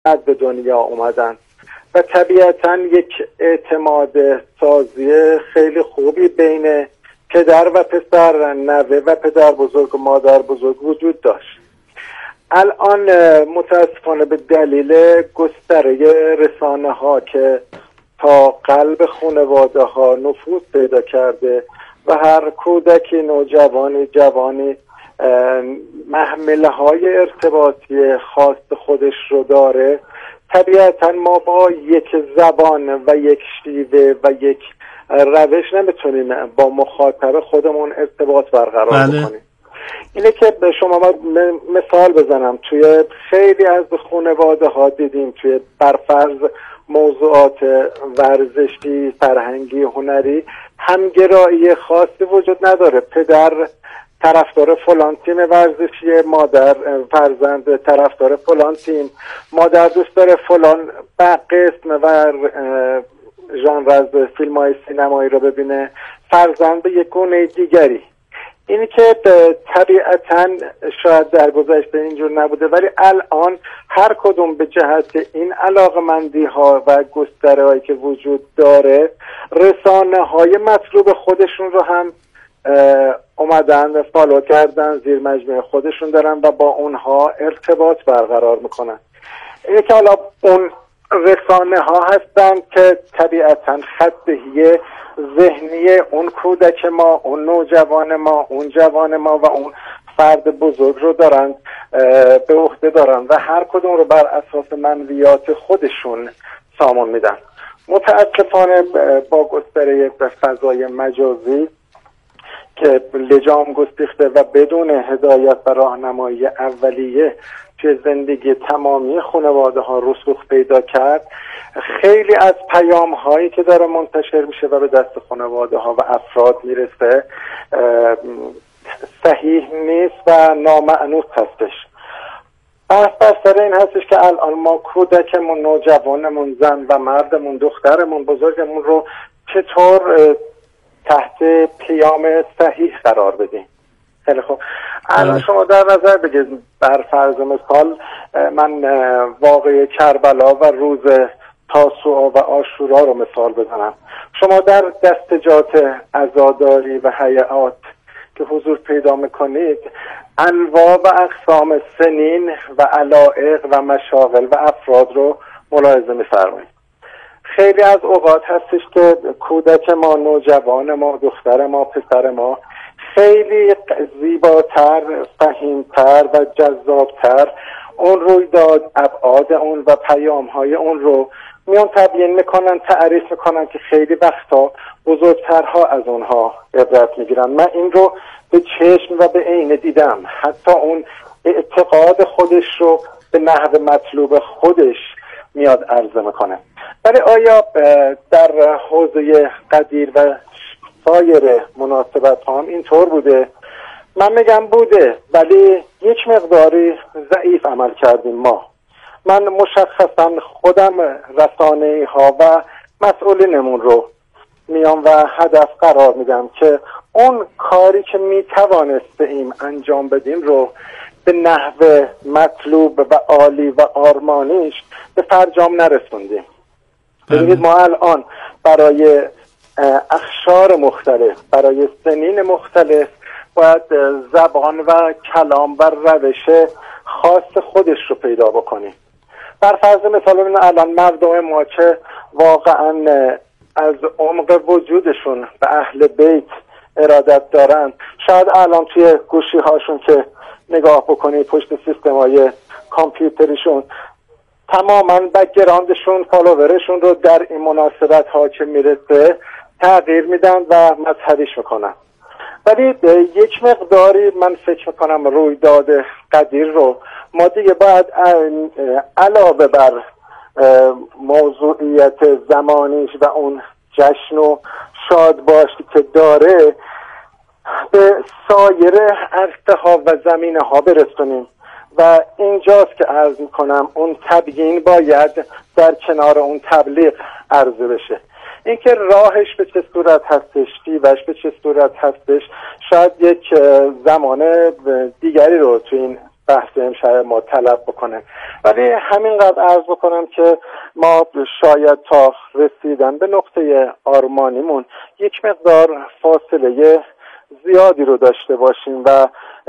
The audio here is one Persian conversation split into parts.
به دنیا اومدن و طبیعتا یک اعتماد سازی خیلی خوبی بین پدر و پسر، نوه و پدر بزرگ و مادر بزرگ وجود داشت. الان متاسفانه به دلیل گستره رسانه ها که تا قلب خانواده ها نفوذ پیدا کرده و هر کودکی، نوجوانی، جوانی محمله های ارتباطی خاص خودش رو داره، طبیعتا ما با یک زبان و یک شیوه و یک روش نمیتونیم با مخاطب خودمون ارتباط برقرار بکنیم. اینه که به شما مثال بزنم، توی خیلی از خانواده ها دیدیم توی برفرض موضوعات ورزشی، فرهنگی، هنری همگرایی خاصی وجود نداره. پدر طرفدار فلان تیم ورزشی، مادر فرزند طرفدار فلان تیم، مادر دوست داره فلان قسم و ژانر از فیلم‌های سینمایی رو ببینه، فرزند به یک گونه دیگری. اینی که طبیعتاً شاید در گذشته اینجور نبوده، ولی الان هر کدوم به جهت این علاقمندی ها و گستره هایی که وجود داره، رسانه های مطلوب خودشون رو هم اومدن و فالو کردن، زیر مجموعه خودشون دارن و با اونها ارتباط برقرار میکنن. اینه که حالا اون رسانه ها هستن که طبیعتاً خطهی ذهنی اون کودک ما، اون نوجوان ما، اون جوان ما و اون فرد بزرگ رو دارن به عهده دارن و هر کدوم رو بر اساس منویات خودشون سامان میدن. متاسفانه با گستره فضای مجازی که لجام گستیخته و بدون هدایت و راهنمایی اولیه توی زندگی تمامی خانواده ها رسوخ پیدا کرد، خیلی از پیام هایی که داره منتشر میشه و به دست خانواده ها و افراد میرسه صحیح نیست و نامعنوس هستش. بحث سر این هستش که الان ما کودکمون، نوجوانمون، زن و مردمون، دخترمون، بزرگمون رو چطور تحت پیام صحیح قرار بدیم. خیلی خوب، الان شما در نظر بگید، بر فرض مثال من واقعه کربلا و روز تاسوعا و عاشورا رو مثال بزنم. شما در دستجات عزاداری و هیئات که حضور پیدا میکنید، انواع و اقسام سنین و علایق و مشاغل و افراد رو ملاحظه میفرمایید. خیلی از اوقات هستش که کودک ما، نوجوان ما، دختر ما، پسر ما خیلی زیباتر، فهیمتر و جذابتر اون رویداد، ابعاد اون و پیام‌های اون رو میان تبیین میکنن، تعریف میکنن که خیلی وقتا بزرگترها از اونها عبرت میگیرن. من این رو به چشم و به عینه دیدم. حتی اون اعتقاد خودش رو به نحو مطلوب خودش میاد عرضه میکنه. ولی آیا در حوزه قدیر و سایر مناسبت هم اینطور بوده؟ من میگم بوده، ولی یک مقداری ضعیف عمل کردیم ما. من مشخصا خودم رسانه‌ای ها و مسئولینمون رو میام و هدف قرار میدم که اون کاری که میتوانستیم انجام بدیم رو به نحو مطلوب و عالی و آرمانیش به فرجام نرسوندیم. ببینید ما الان برای اخشار مختلف، برای سنین مختلف باید زبان و کلام و روش خاص خودش رو پیدا بکنیم. بر فرض مثال الان مردم ما که واقعا از عمق وجودشون به اهل بیت ارادت دارن، شاید الان توی گوشی هاشون که نگاه بکنید پشت سیستم های کامپیوتریشون تماما بک‌گراندشون، فالوورشون رو در این مناسبت ها که میرسه تغییر میدن و مذهبیش میکنن. ولی یک مقداری من فکر میکنم رویداد قدیر رو ما دیگه باید علاوه بر موضوعیت زمانیش و اون جشن و شادباشی که داره به سایر عرصه ها و زمینه ها برسونیم و اینجاست که عرض میکنم اون تبیین باید در کنار اون تبلیغ عرضه بشه. اینکه راهش به چه صورت هستش، شیوهش به چه صورت هستش، شاید یک زمان دیگری رو تو این بحث امشب ما طلب بکنه. ولی همینقدر عرض بکنم که ما شاید تا رسیدن به نقطه آرمانیمون یک مقدار فاصله زیادی رو داشته باشیم و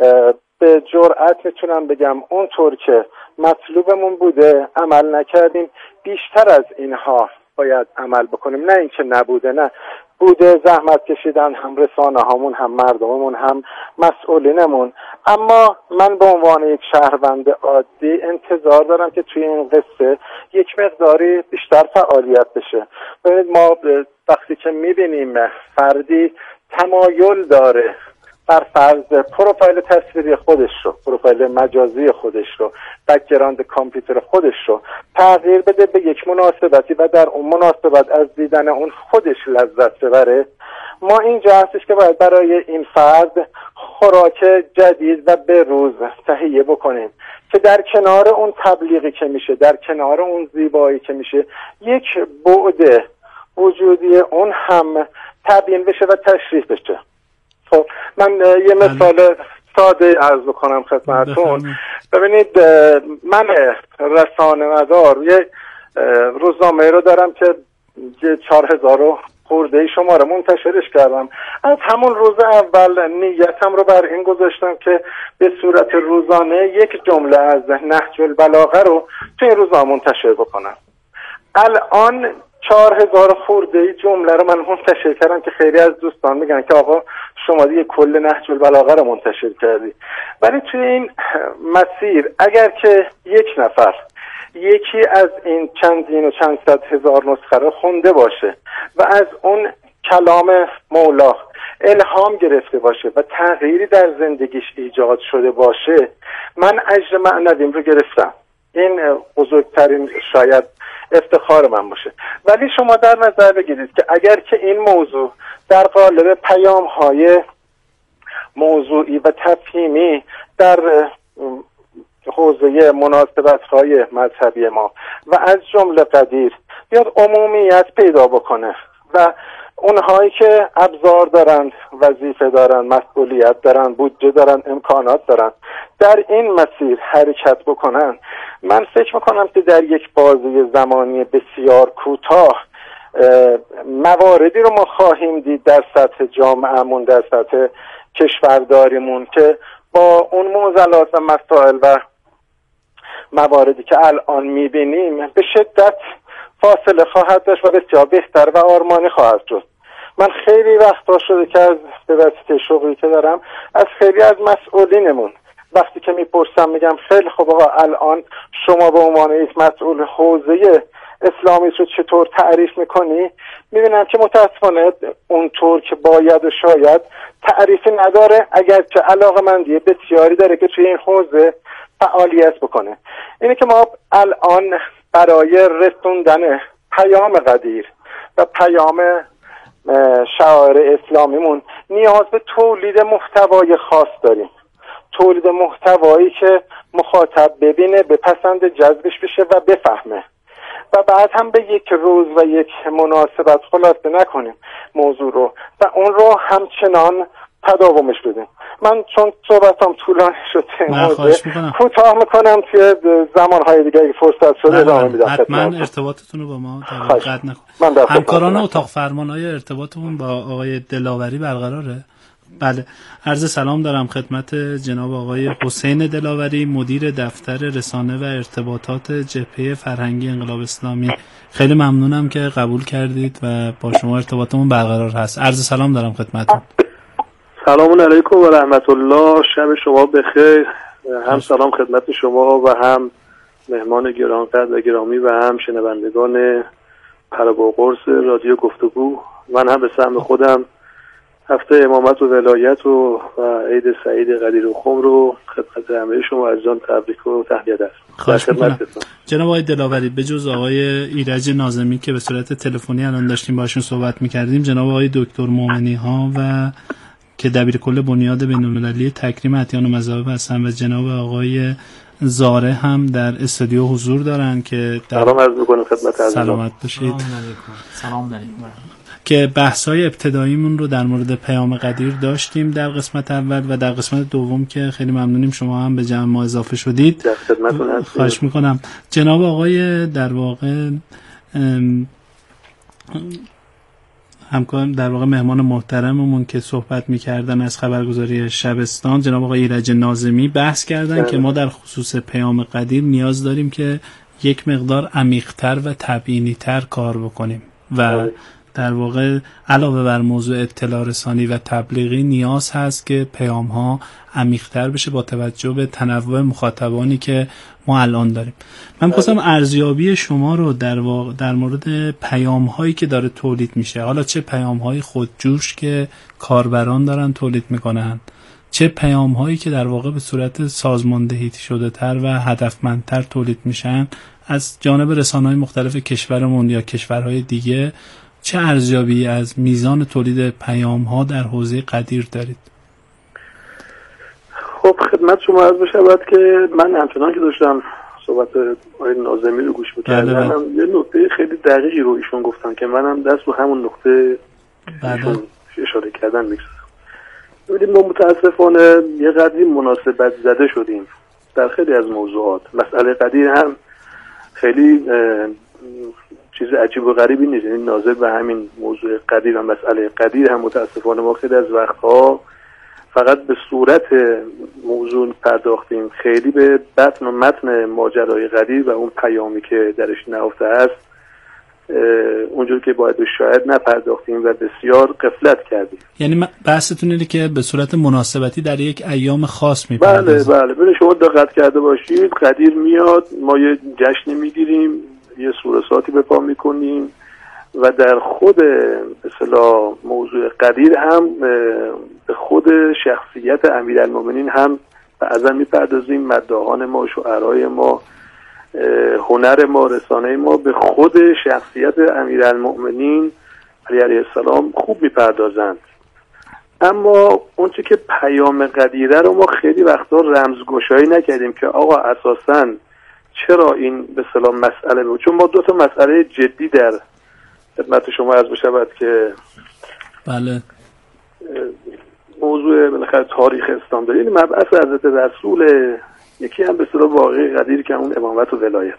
به جرئت میتونم بگم اونطور که مطلوبمون بوده عمل نکردیم، بیشتر از اینها باید عمل بکنیم. نه اینکه نبوده، نه بوده، زحمت کشیدن هم رسانه هامون هم مردممون هم مسئولینمون، اما من به عنوان یک شهروند عادی انتظار دارم که توی این قصه یک مقداری بیشتر فعالیت بشه. ببینید ما وقتی که میبینیم فردی تمایل داره بر فرض پروفایل تصویری خودش رو، پروفایل مجازی خودش رو، بک‌گراند کامپیوتر خودش رو تغییر بده به یک مناسبتی و در اون مناسبت از دیدن اون خودش لذت ببره، ما اینجا هستش که باید برای این فرد خوراک جدید و به روز تهیه بکنیم که در کنار اون تبلیغی که میشه، در کنار اون زیبایی که میشه، یک بعد وجودی اون هم تبیین بشه و تشریح بشه. خب من یه مثال ساده عرض بکنم خدمتتون. ببینید من رسانه مدار یه روزنامه رو دارم که 4000 خورده شماره منتشرش کردم. از همون روز اول نیتم رو بر این گذاشتم که به صورت روزانه یک جمله از نهج البلاغه رو توی این روزنامه منتشر بکنم. الان 4000 خورده جمله رو من منتشر کردم که خیلی از دوستان میگن که آقا شما دیگه کل نهج البلاغه رو منتشر کردی. ولی توی این مسیر اگر که یک نفر یکی از این چندین و چند صد هزار نسخه رو خونده باشه و از اون کلام مولا الهام گرفته باشه و تغییری در زندگیش ایجاد شده باشه، من اجر معنویم رو گرفتم. این بزرگترین شاید افتخار من باشه. ولی شما در نظر بگیرید که اگر که این موضوع در قالب پیام‌های موضوعی و تفهیمی در حوزه مناسبت‌های مذهبی ما و از جمله قدیر بیاد عمومیت پیدا بکنه و اونهایی که ابزار دارند، وظیفه دارند، مسئولیت دارند، بودجه دارند، امکانات دارند، در این مسیر حرکت بکنن، من فکر میکنم که در یک بازه زمانی بسیار کوتاه مواردی رو ما خواهیم دید در سطح جامعهمون، در سطح کشورداریمون که با اون معضلات و مسائل و مواردی که الان میبینیم به شدت فاصله خواهد داشت و بسیار بهتر و آرمانی خواهد شد. من خیلی وقتا شده که از به واسطه شغلی که دارم از خیلی از مسئولینمون وقتی که میپرسم میگم خیلی خب آقا الان شما به عنوان یک مسئول حوزه اسلامی رو چطور تعریف میکنی؟ میبینم که متاسفانه اونطور که باید و شاید تعریفی نداره، اگرچه علاقه‌مندی بسیاری داره که توی این حوزه فعالیت بکنه. اینه که ما الان برای رسوندن پیام قدیر و پیام شعائر اسلامیمون نیاز به تولید محتوای خاص داریم. تولید محتوایی که مخاطب ببینه، بپسنده، جذبش بشه و بفهمه و بعد هم به یک روز و یک مناسبت خلاصه نکنیم موضوع رو و اون رو همچنان تداومش بدیم. من چون صحبتم طولانی شد کوتاه میکنم، توی زمانهای دیگه اگه فرصت شده ادامه میدم. حتما ارتباطتون رو با ما قطع نکن. همکاران اتاق فرمانای ارتباطمون با آقای دلاوری برقراره؟ بله. عرض سلام دارم خدمت جناب آقای حسین دلاوری، مدیر دفتر رسانه و ارتباطات جبهه فرهنگی انقلاب اسلامی. خیلی ممنونم که قبول کردید و با شما ارتباطمون برقرار هست. عرض سلام دارم خدمتتون. سلام علیکم و رحمت الله. شب شما بخیر. هم سلام خدمت شما و هم مهمان گرانقدر و گرامی و هم شنوندگان پر با قرص رادیو گفتگو. من هم به سهم خودم هفته امامت و ولایت و عید سعید قدیر و خم رو خدمت همه شما عزیزان تبریک و تهنیت است. خواهش می‌کنم. جناب آقای دلاوری، به جز آقای ایرج ناظمی که به صورت تلفنی الان داشتیم باشون صحبت می‌کردیم، جناب آقای دکتر مومنی ها و که دبیر کل بنیاد بین‌المللی تکریم ادیان و مذاهب هستن و جناب آقای زاره هم در استودیو حضور دارن که سلام عرض می‌کنم خدمت عزیزان. سلامت باشید. سلام علیکم. که بحث‌های ابتداییمون رو در مورد پیام قدیر داشتیم در قسمت اول و در قسمت دوم که خیلی ممنونیم شما هم به جمع ما اضافه شدید. در خدمتتون هستم. خواهش میکنم. جناب آقای در واقع همکار در واقع مهمان محترممون که صحبت میکردن از خبرگزاری شبستان، جناب آقای ایرج ناظمی، بحث کردن که ما در خصوص پیام قدیر نیاز داریم که یک مقدار عمیق‌تر و تبیینی‌تر کار بکنیم و در واقع علاوه بر موضوع اطلاع رسانی و تبلیغی نیاز هست که پیام ها عمیق‌تر بشه با توجه به تنوع مخاطبانی که ما الان داریم. من می‌خواستم ارزیابی شما رو در مورد پیام هایی که داره تولید میشه، حالا چه پیام های خودجوش که کاربران دارن تولید میکنن، چه پیام هایی که در واقع به صورت سازماندهی شده تر و هدفمندتر تولید میشن از جانب رسانه‌های مختلف کشورمون یا کشورهای دیگه، چه ارزیابی از میزان تولید پیام ها در حوزه قدیر دارید؟ خب خدمت شما عرض بشود که من همچنان که داشتم صحبت آقای ناظمی رو گوش می‌کردم، یه نکته خیلی دقیقی رو ایشون گفتن که منم دست رو همون نقطه ایشون اشاره کردن می‌گذارم. ببینید ما متاسفانه یه قدری مناسبت زده شدیم در خیلی از موضوعات. مسئله قدیر هم خیلی چیز عجیب و غریبی نیست، یعنی ناظر به همین موضوع قدیر و مسئله قدیر هم متاسفانه ما خیلی از وقتها فقط به صورت موضوع پرداختیم، خیلی به بطن و متن ماجرای قدیر و اون پیامی که درش نهفته است اونجور که باید شاید نپرداختیم و بسیار غفلت کردیم. یعنی بحثتون اینه که به صورت مناسبتی در یک ایام خاص میپردازیم. بله ببینید شما دقت کرده باشید، قدیر میاد، ما یه جشن میگیریم، یه سورساتی به پا میکنیم و در خود اصطلاح موضوع قدیر هم به خود شخصیت امیرالمومنین هم بعضا میپردازیم، مداحان ما، شعرهای ما، هنر ما، رسانه ما به خود شخصیت امیرالمومنین علیه السلام خوب میپردازند. اما اونچه که پیام قدیره رو ما خیلی وقتا رمزگشایی نکردیم که آقا اساساً چرا این به اصطلاح مسئله بود، چون ما دو تا مسئله جدی در خدمت شما عرض بشود که بله موضوع بالاخره تاریخ اسلام داریم. این مبعث حضرت رسول، یکی هم به اصطلاح واقعی قدیر که اون امامت و ولایته.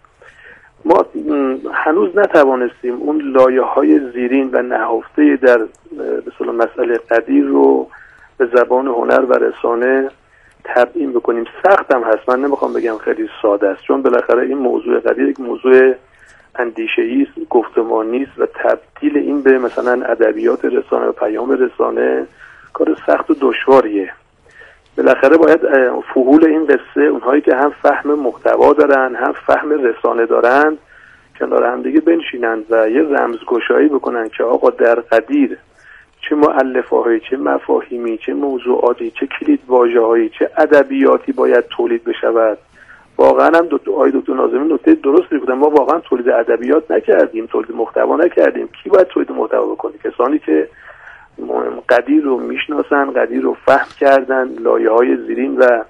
ما هنوز نتوانستیم اون لایه‌های زیرین و نهفته در به اصطلاح مسئله قدیر رو به زبان هنر و رسانه تبیین بکنیم. سخت هم هست، من نمیخوام بگم خیلی ساده است، چون بالاخره این موضوع قدیر یک موضوع اندیشه‌ای است، گفتمانی است و تبدیل این به مثلا ادبیات رسانه و پیام رسانه کار سخت و دشواریه. بالاخره باید فحول این قصه، اونهایی که هم فهم محتوا دارن هم فهم رسانه دارن، کنار هم دیگه بنشینن و یه رمزگشایی بکنن که آقا در قدیر چه مؤلفه‌هایی، چه مفاهیمی، چه موضوعاتی، چه کلیدواژه‌هایی، چه ادبیاتی باید تولید بشود. واقعا هم دکتر ناظمی نکته درستی گفتن، ما واقعا تولید ادبیات نکردیم، تولید محتوا نکردیم. کی باید تولید محتوا بکنه؟ کسانی که قدیر رو میشناسن، قدیر رو فهم کردن، لایه‌های زیرین و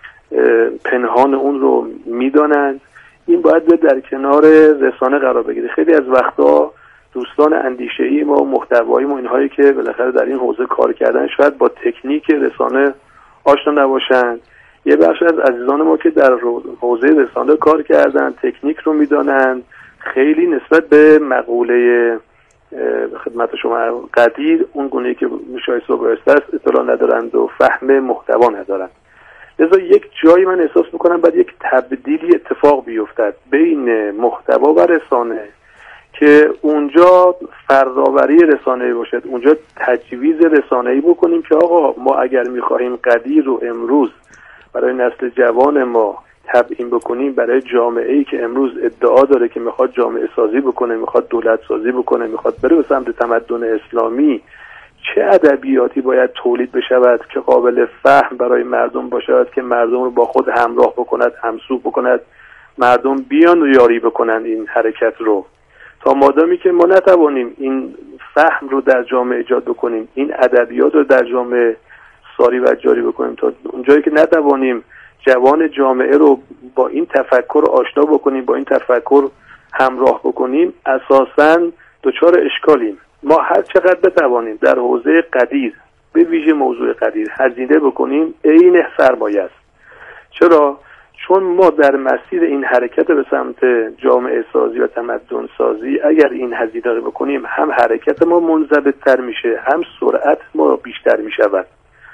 پنهان اون رو میدانند. این باید در کنار رسانه قرار بگیره. خیلی از وقتا دوستان اندیشه‌ای ما، محتوایی ما، اینهایی که بالاخره در این حوزه کار کردن شاید با تکنیک رسانه آشنا نباشن. یه بخش از عزیزان ما که در حوزه رسانه کار کردن، تکنیک رو میدانن، خیلی نسبت به مقوله خدمت شما قدیر اون گونه‌ای که شایسته و بایسته است اطلاع ندارند و فهم محتوا ندارند. لذا یک جایی من احساس میکنم باید یک تبدیلی اتفاق بیفتد بین محتوا و رسانه که اونجا فردآوری رسانه‌ای باشد، اونجا تجویز رسانه‌ای بکنیم که آقا ما اگر میخواهیم قدیر رو امروز برای نسل جوان ما تبیین بکنیم، برای جامعه‌ای که امروز ادعا داره که میخواد جامعه سازی بکنه، میخواد دولت سازی بکنه، میخواد بره به سمت تمدن اسلامی، چه ادبیاتی باید تولید بشود که قابل فهم برای مردم باشد، که مردم رو با خود همراه بکند، همسو بکند، مردم بیان و یاری بکنند این حرکت رو. تا مادامی که ما نتوانیم این فهم رو در جامعه ایجاد بکنیم، این ادبیات رو در جامعه ساری و جاری بکنیم، تا اونجایی که نتوانیم جوان جامعه رو با این تفکر آشنا بکنیم، با این تفکر همراه بکنیم، اساساً دچار اشکالیم. ما هر چقدر بتوانیم در حوزه قدیر، به ویژه موضوع قدیر هزینه بکنیم، عین سرمایه است. چرا؟ چون ما در مسیر این حرکت به سمت جامعه سازی و تمدن سازی اگر این هزینه رو بکنیم، هم حرکت ما منضبط‌تر میشه، هم سرعت ما بیشتر میشود.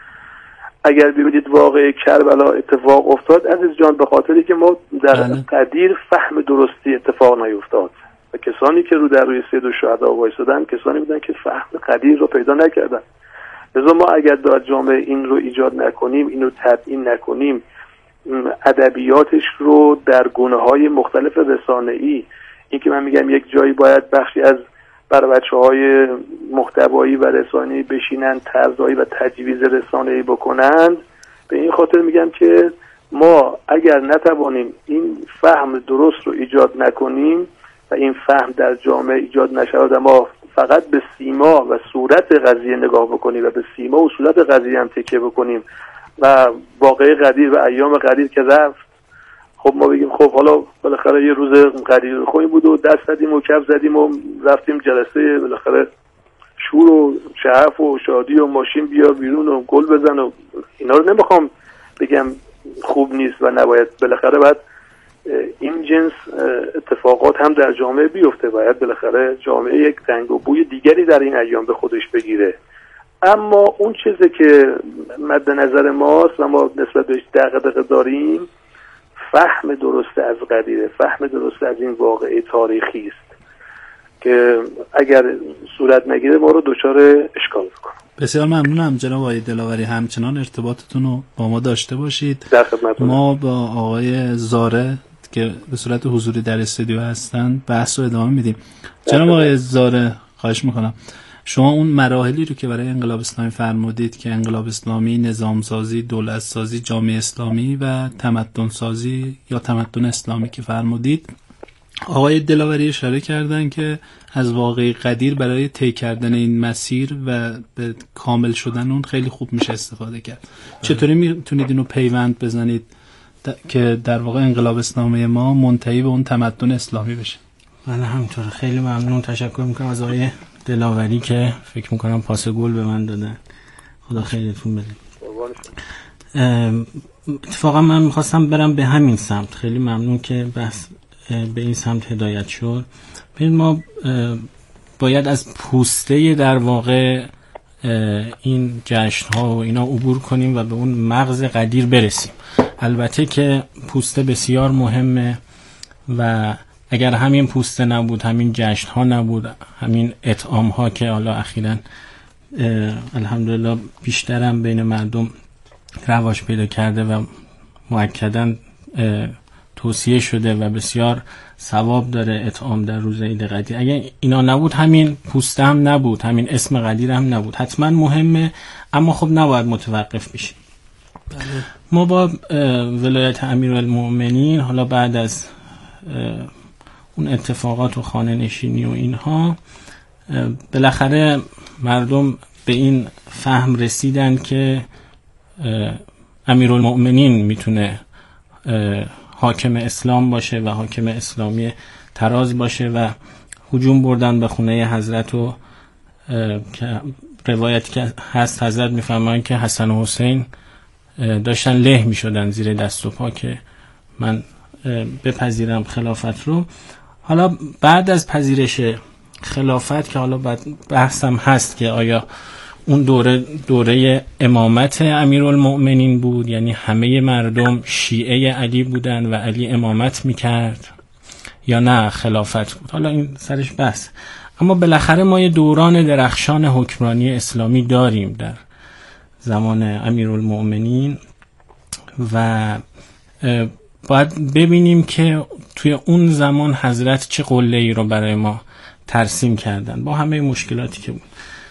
اگر ببینید واقع کربلا اتفاق افتاد عزیز جان، به خاطری که ما در قدیر فهم درستی اتفاق نیفتاد و کسانی که رو در روی سید الشهدا وایسادن کسانی بودن که فهم قدیر رو پیدا نکردن. لذا ما اگر در جامعه این رو ایجاد نکنیم، این رو تدعیم نکنیم، ادبیاتش رو در گونه‌های مختلف رسانه‌ای، این که من میگم یک جایی باید بخشی از برای بچه‌های محتوایی و رسانه‌ای بشینن طرح‌های و تجویز رسانه‌ای بکنند، به این خاطر میگم که ما اگر نتوانیم این فهم درست رو ایجاد نکنیم و این فهم در جامعه ایجاد نشود و ما فقط به سیما و صورت قضیه نگاه بکنیم و به سیما و صورت قضیه هم تکیه بکنیم و واقعه قدیر و ایام قدیر که رفت، خب ما بگیم خب حالا بالاخره یه روز قدیر خوبی بود و دست زدیم و کف زدیم و رفتیم جلسه بالاخره شور و شعف و شادی و ماشین بیار بیرون و گل بزن و اینا رو نمیخوام بگم خوب نیست و نباید، بالاخره باید این جنس اتفاقات هم در جامعه بیفته، باید بالاخره جامعه یک رنگ و بوی دیگری در این ایام به خودش بگیره. اما اون چیزی که مد نظر ماست و ما نسبت بهش دغدغه داریم، فهم درست از قدیره، فهم درست از این واقعه تاریخی است که اگر صورت نگیره ما رو دچار اشکال میکنه. بسیار ممنونم جناب آقای دلاوری، همچنان ارتباطتون رو با ما داشته باشید. در خدمتتون. ما با آقای زاره که به صورت حضوری در استودیو هستن بحث رو ادامه میدیم. جناب آقای زاره، خواهش میکنم شما اون مراحلی رو که برای انقلاب اسلامی فرمودید که انقلاب اسلامی، نظام سازی، دولت سازی، جامعه اسلامی و تمدن سازی یا تمدن اسلامی که فرمودید، آقای دلاوری اشاره کردن که از واقعی قدیر برای طی کردن این مسیر و به کامل شدن اون خیلی خوب میشه استفاده کرد. چطوری میتونید اینو پیوند بزنید که در واقع انقلاب اسلامی ما منتهی به اون تمدن اسلامی بشه؟ من همینطور خیلی ممنون، تشکر میکنم از آقای دلاوری که فکر میکنم پاس گل به من دادن. خدا خیرتون بده. اتفاقا من میخواستم برم به همین سمت. خیلی ممنون که بحث به این سمت هدایت شد. ببین ما باید از پوسته در واقع این جشن ها و اینا عبور کنیم و به اون مغز قدیر برسیم. البته که پوسته بسیار مهمه و اگر همین پوسته نبود، همین جشن ها نبود، همین اطعام ها که حالا اخیراً الحمدلله بیشترم بین مردم رواج پیدا کرده و مؤکداً توصیه شده و بسیار ثواب داره اطعام در روز عید قدیر، اگر اینا نبود، همین پوسته هم نبود، همین اسم قدیر هم نبود. حتما مهمه اما خب نباید متوقف بشیم. ما با ولایت امیرالمؤمنین حالا بعد از اون اتفاقات و خانه نشینی و اینها بالاخره مردم به این فهم رسیدن که امیرالمؤمنین میتونه حاکم اسلام باشه و حاکم اسلامی تراز باشه و هجوم بردن به خونه حضرت و که روایتی که هست حضرت میفرمایند که حسن و حسین داشتن له میشدن زیر دست و پا که من بپذیرم خلافت رو. حالا بعد از پذیرش خلافت که حالا بحثم هست که آیا اون دوره امامت امیرالمؤمنین بود، یعنی همه مردم شیعه علی بودن و علی امامت میکرد، یا نه خلافت بود. حالا این سرش بحث. اما بالاخره ما یه دوران درخشان حکمرانی اسلامی داریم در زمان امیرالمؤمنین و باید ببینیم که توی اون زمان حضرت چه قله‌ای رو برای ما ترسیم کردن با همه مشکلاتی که بود.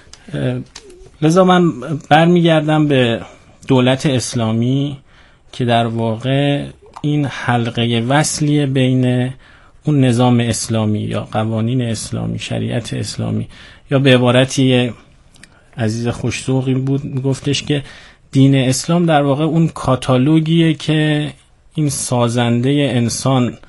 لذا من برمیگردم به دولت اسلامی که در واقع این حلقه وصلی بین اون نظام اسلامی یا قوانین اسلامی، شریعت اسلامی، یا به عبارتی عزیز خوش‌ذوقی بود میگفتش که دین اسلام در واقع اون کاتالوگیه که این سازنده انسان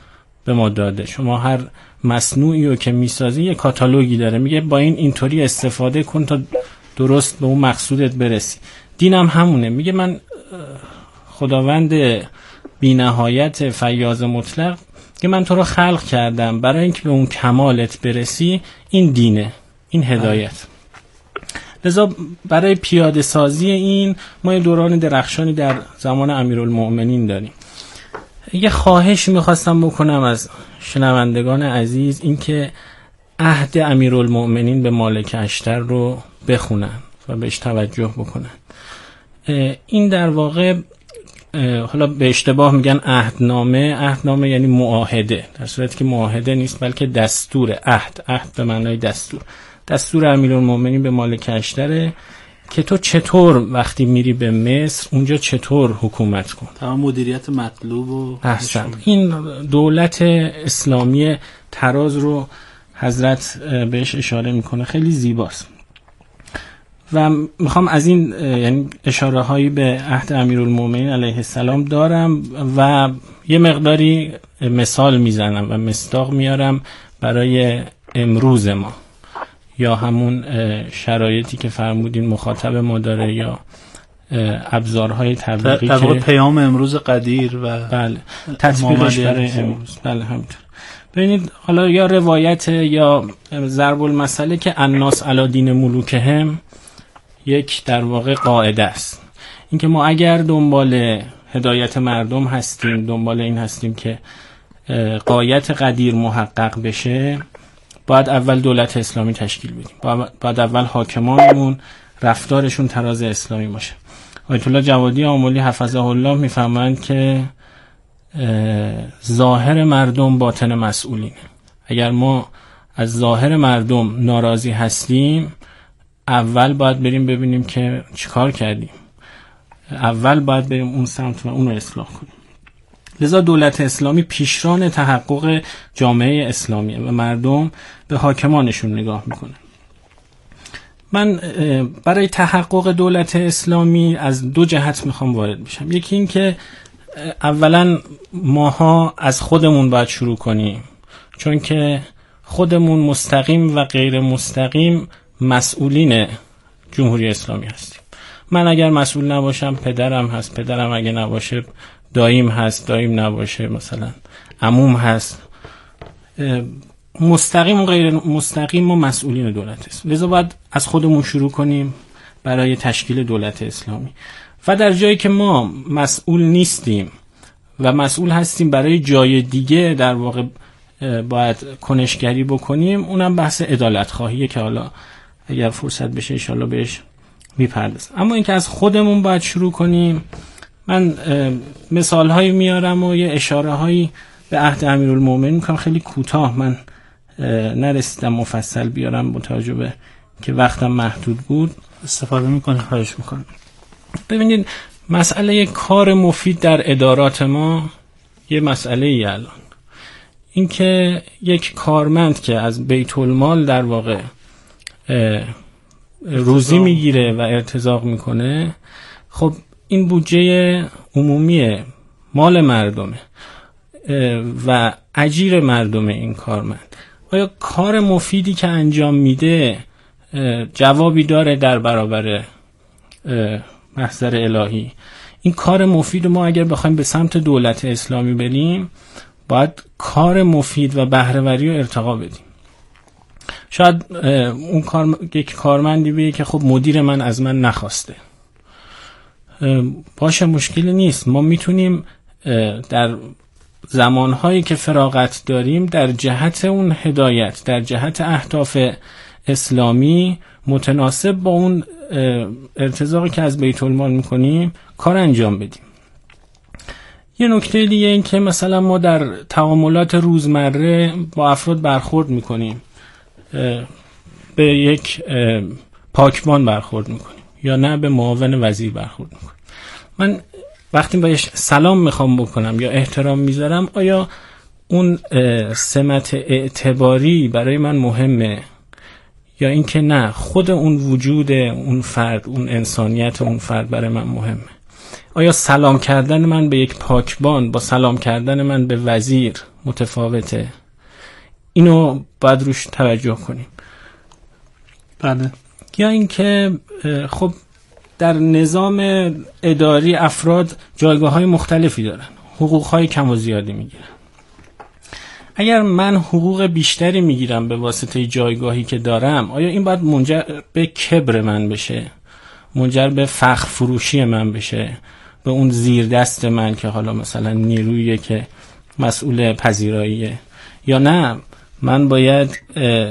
به ما داده. شما هر مصنوعی رو که میسازی یه کاتالوگی داره، میگه با اینطوری استفاده کن تا درست به اون مقصودت برسی. دینم همونه، میگه من خداوند بی نهایت فیاض مطلق که من تو رو خلق کردم برای اینکه به اون کمالت برسی. این دینه، این هدایت. لذا برای پیاده سازی این ما یه دوران درخشانی در زمان امیرالمؤمنین داریم. یه خواهش میخواستم بکنم از شنوندگان عزیز، این که عهد امیرالمؤمنین به مالک اشتر رو بخونن و بهش توجه بکنن. این در واقع حالا به اشتباه میگن عهدنامه یعنی معاهده، در صورتی که معاهده نیست بلکه دستور. عهد به معنای دستور امیرالمؤمنین به مالک اشتره که تو چطور وقتی میری به مصر اونجا چطور حکومت کن. تمام مدیریت مطلوب و احسن. این دولت اسلامی تراز رو حضرت بهش اشاره میکنه، خیلی زیباست. و میخوام از این یعنی اشاره هایی به عهد امیرالمؤمنین علیه السلام دارم و یه مقداری مثال میزنم و مصداق میارم برای امروز ما، یا همون شرایطی که فرمودین مخاطب ما داره، یا ابزارهای تبلیغی در واقع که پیام امروز قدیر و بله تطبیقش برای امروز. بله همینطور. ببینید حالا یا روایت یا ضرب المثل که الناس علی دین ملوکهم یک در واقع قاعده است. اینکه ما اگر دنبال هدایت مردم هستیم، دنبال این هستیم که غایت قدیر محقق بشه، باید اول دولت اسلامی تشکیل بدیم، باید اول حاکمانمون رفتارشون تراز اسلامی باشه. آیت الله جوادی آملی حفظه الله میفرمایند که ظاهر مردم باطن مسئولینه. اگر ما از ظاهر مردم ناراضی هستیم، اول باید بریم ببینیم که چیکار کردیم، اول باید بریم اون سمت و اون رو اصلاح کنیم. لذا دولت اسلامی پیشران تحقق جامعه اسلامیه و مردم به حاکمانشون نگاه میکنه. من برای تحقق دولت اسلامی از دو جهت میخوام وارد بشم. یکی این که اولا ماها از خودمون باید شروع کنیم، چون که خودمون مستقیم و غیر مستقیم مسئولین جمهوری اسلامی هستیم. من اگر مسئول نباشم پدرم هست، پدرم اگه نباشه داییم هست، داییم نباشه مثلا عموم هست. مستقیم و غیر مستقیم ما مسئولین دولت است. لذا باید از خودمون شروع کنیم برای تشکیل دولت اسلامی. و در جایی که ما مسئول نیستیم و مسئول هستیم برای جای دیگه در واقع باید کنشگری بکنیم، اونم بحث عدالت خواهیه که حالا اگر فرصت بشه ان شاءالله بهش میپردازم. اما اینکه از خودمون باید شروع کنیم، من مثال هایی میارم و یه اشاره هایی به عهد امیرالمؤمنین میکنم، خیلی کوتاه، من نرسیدم مفصل بیارم با توجه به که وقتم محدود بود. استفاده میکنه، خواهش میکنم. ببینید مسئله کار مفید در ادارات ما یه مسئله ای الان، این که یک کارمند که از بیت المال در واقع روزی میگیره و ارتزاق میکنه، خب این بودجه عمومی مال مردمه و اجیر مردمه این کارمند. آیا کار مفیدی که انجام میده جوابی داره در برابر محضر الهی؟ این کار مفید ما اگر بخوایم به سمت دولت اسلامی بریم، باید کار مفید و بهره‌وری رو ارتقا بدیم. شاید اون یک کارمندی بگه که خب مدیر من از من نخواسته، باشه مشکلی نیست، ما میتونیم در زمانهایی که فراغت داریم در جهت اون هدایت، در جهت اهداف اسلامی متناسب با اون ارتزاقی که از بیت المال میکنیم کار انجام بدیم. یه نکته دیگه این که مثلا ما در تعاملات روزمره با افراد برخورد میکنیم، به یک پاکبان برخورد میکنیم یا نه به معاون وزیر برخورد میکنیم. من وقتی بهش سلام میخوام بکنم یا احترام میذارم، آیا اون سمت اعتباری برای من مهمه یا اینکه نه خود اون وجود اون فرد، اون انسانیت اون فرد برای من مهمه؟ آیا سلام کردن من به یک پاکبان با سلام کردن من به وزیر متفاوته. اینو باید روش توجه کنیم. بله. یا اینکه خب در نظام اداری افراد جایگاه‌های مختلفی دارن، حقوق‌های کم و زیادی میگیرن. اگر من حقوق بیشتری میگیرم به واسطه جایگاهی که دارم، آیا این باید منجر به کبر من بشه، منجر به فخر فروشی من بشه، به اون زیر دست من که حالا مثلا نیرویی که مسئول پذیراییه؟ یا نه من باید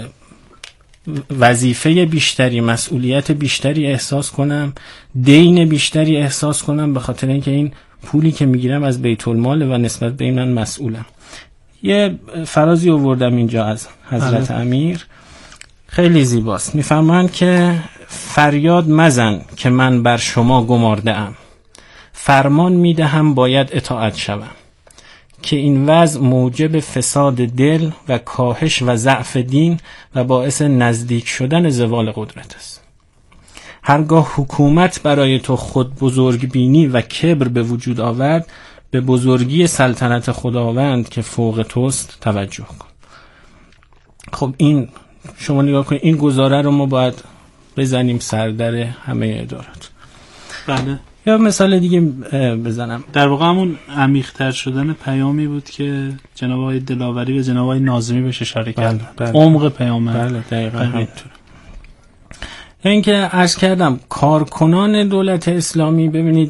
وظیفه بیشتری، مسئولیت بیشتری احساس کنم، دین بیشتری احساس کنم به خاطر اینکه این پولی که میگیرم از بیت المال و نسبت به این من مسئولم. یه فرازی آوردم اینجا از حضرت امیر، خیلی زیباست. میفرمایند که فریاد مزن که من بر شما گمارده ام، فرمان میدهم باید اطاعت شوم، که این وضع موجب فساد دل و کاهش و ضعف دین و باعث نزدیک شدن زوال قدرت است. هرگاه حکومت برای تو خود بزرگ بینی و کبر به وجود آورد، به بزرگی سلطنت خداوند که فوق توست توجه کن. خب این شما نگاه کنید، این گزاره رو ما باید بزنیم سردر همه ادارات. بله. یا مثال دیگه بزنم، در واقع همون عمیق‌تر شدن پیامی بود که جناب آقای دلاوری و جناب آقای ناظمی بهش اشاره کردن. عمق پیام. بله دقیقاً همینطوره. اینکه عرض کردم کارکنان دولت اسلامی، ببینید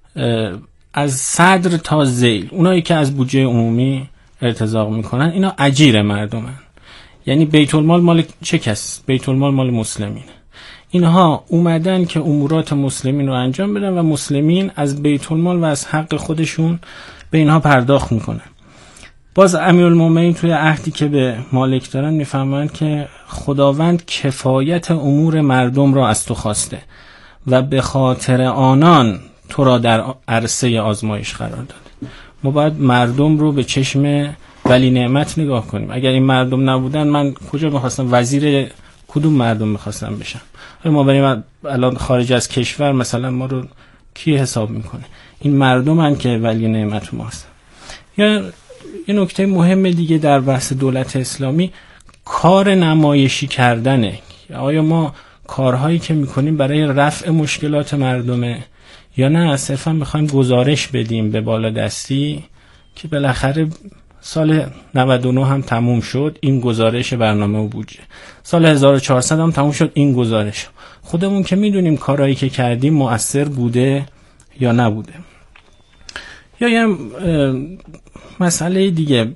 از صدر تا ذیل، اونایی که از بودجه عمومی ارتزاق میکنن، اینا اجیر مردمن. یعنی بیت المال مال چه کس؟ بیت المال مال مسلمین. اینها اومدن که امورات مسلمین رو انجام بدن و مسلمین از بیت المال و از حق خودشون به اینها پرداخت میکنن. باز امیرالمومنین توی عهدی که به مالک دارن میفهمن که خداوند کفایت امور مردم را از تو خواسته و به خاطر آنان تو را در عرصه آزمایش قرار داده. ما باید مردم رو به چشم ولی نعمت نگاه کنیم. اگر این مردم نبودن، من کجا میخواستم وزیر کدوم مردم میخواستم بشم؟ ما بریم الان خارج از کشور مثلا ما رو کی حساب میکنه؟ این مردم هن که ولی نعمت ماست. یا یه نکته مهم دیگه در بحث دولت اسلامی، کار نمایشی کردنه. آیا ما کارهایی که میکنیم برای رفع مشکلات مردمه یا نه صرفا میخوایم گزارش بدیم به بالادستی که بالاخره سال 99 هم تموم شد این گزارش برنامه و بودجه، سال 1400 هم تموم شد این گزارش. خودمون که میدونیم کارهایی که کردیم مؤثر بوده یا نبوده. یا یه مسئله دیگه،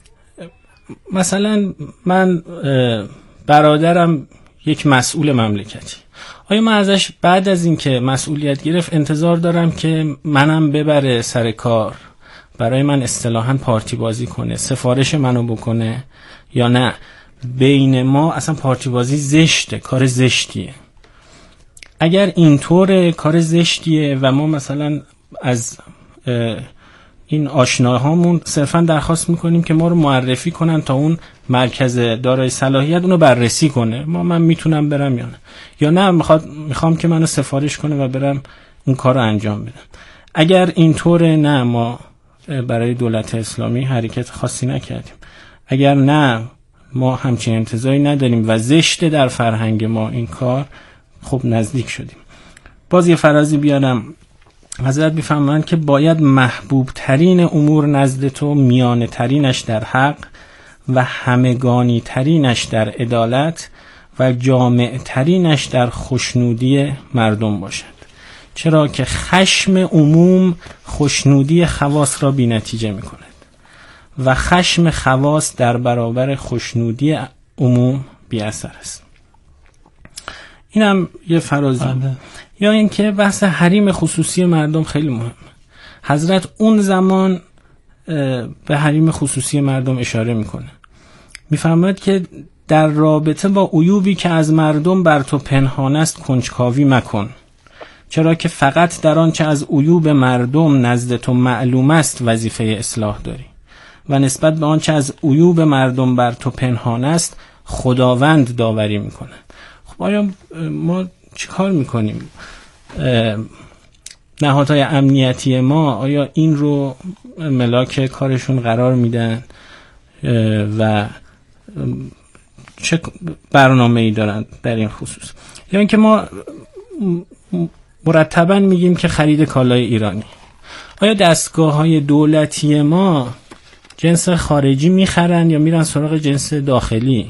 مثلا من برادرم یک مسئول مملکتی، آیا من ازش بعد از این که مسئولیت گرفت انتظار دارم که منم ببره سر کار، برای من اصطلاحاً پارتی بازی کنه، سفارش منو بکنه، یا نه بین ما اصلا پارتی بازی زشته، کار زشتیه؟ اگر اینطور کار زشتیه و ما مثلا از این آشناهامون صرفا درخواست میکنیم که ما رو معرفی کنن تا اون مرکز دارای صلاحیت اونو بررسی کنه، من میتونم برم یا نه میخوام که منو سفارش کنه و برم اون کار رو انجام بدم. اگر اینطوره، نه ما برای دولت اسلامی حرکت خاصی نکردیم. اگر نه ما همچین انتظاری نداریم و زشته در فرهنگ ما این کار، خب نزدیک شدیم. باز یه فرازی بیارم، حضرت میفهمند که باید محبوب ترین امور نزد تو میانه ترینش در حق و همگانی ترینش در عدالت و جامع ترینش در خوشنودی مردم باشد، چرا که خشم عموم خوشنودی خواص را بی نتیجه می کند و خشم خواص در برابر خوشنودی عموم بی اثر است. اینم یه فرازی. یا اینکه بحث حریم خصوصی مردم خیلی مهم. حضرت اون زمان به حریم خصوصی مردم اشاره میکنه، میفرماید که در رابطه با عیوبی که از مردم بر تو پنهان است کنجکاوی مکن، چرا که فقط در آنچه از عیوب مردم نزد تو معلوم است وظیفه اصلاح داری و نسبت به آنچه از عیوب مردم بر تو پنهان است خداوند داوری میکنه. خب آیا ما چی کار میکنیم؟ نهادهای امنیتی ما آیا این رو ملاک کارشون قرار میدن و چه برنامه‌ای دارن در این خصوص؟ یا اینکه ما مرتباً میگیم که خرید کالای ایرانی، آیا دستگاه‌های دولتی ما جنس خارجی میخرن یا میرن سراغ جنس داخلی؟